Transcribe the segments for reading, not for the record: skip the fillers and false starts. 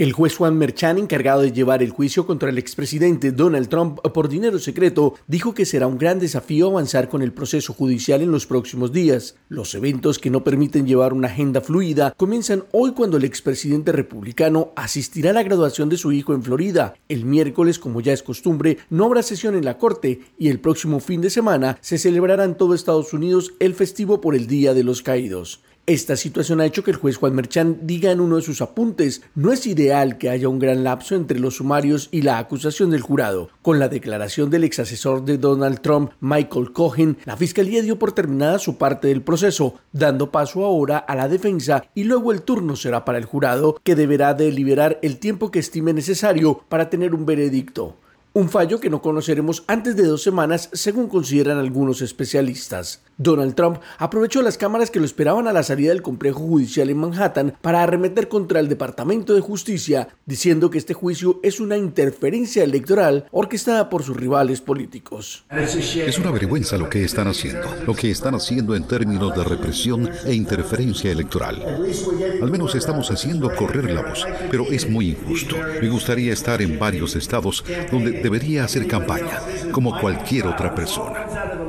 El juez Juan Merchan, encargado de llevar el juicio contra el expresidente Donald Trump por dinero secreto, dijo que será un gran desafío avanzar con el proceso judicial en los próximos días. Los eventos que no permiten llevar una agenda fluida comienzan hoy cuando el expresidente republicano asistirá a la graduación de su hijo en Florida. El miércoles, como ya es costumbre, no habrá sesión en la corte y el próximo fin de semana se celebrará en todo Estados Unidos el festivo por el Día de los Caídos. Esta situación ha hecho que el juez Juan Merchan diga en uno de sus apuntes: no es ideal que haya un gran lapso entre los sumarios y la acusación del jurado. Con la declaración del exasesor de Donald Trump, Michael Cohen, la fiscalía dio por terminada su parte del proceso, dando paso ahora a la defensa y luego el turno será para el jurado, que deberá deliberar el tiempo que estime necesario para tener un veredicto. Un fallo que no conoceremos antes de 2 semanas, según consideran algunos especialistas. Donald Trump aprovechó las cámaras que lo esperaban a la salida del complejo judicial en Manhattan para arremeter contra el Departamento de Justicia, diciendo que este juicio es una interferencia electoral orquestada por sus rivales políticos. Es una vergüenza lo que están haciendo en términos de represión e interferencia electoral. Al menos estamos haciendo correr la voz, pero es muy injusto. Me gustaría estar en varios estados donde debería hacer campaña, como cualquier otra persona.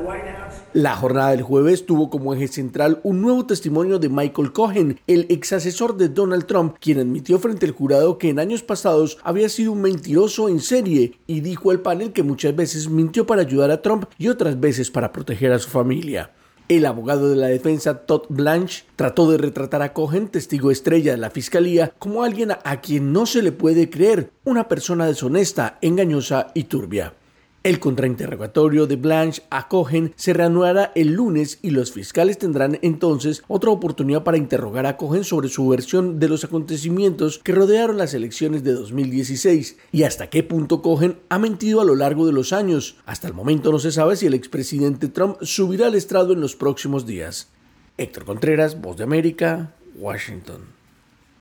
La jornada del jueves tuvo como eje central un nuevo testimonio de Michael Cohen, el exasesor de Donald Trump, quien admitió frente al jurado que en años pasados había sido un mentiroso en serie y dijo al panel que muchas veces mintió para ayudar a Trump y otras veces para proteger a su familia. El abogado de la defensa, Todd Blanche, trató de retratar a Cohen, testigo estrella de la fiscalía, como alguien a quien no se le puede creer, una persona deshonesta, engañosa y turbia. El contrainterrogatorio de Blanche a Cohen se reanudará el lunes y los fiscales tendrán entonces otra oportunidad para interrogar a Cohen sobre su versión de los acontecimientos que rodearon las elecciones de 2016 y hasta qué punto Cohen ha mentido a lo largo de los años. Hasta el momento no se sabe si el expresidente Trump subirá al estrado en los próximos días. Héctor Contreras, Voz de América, Washington.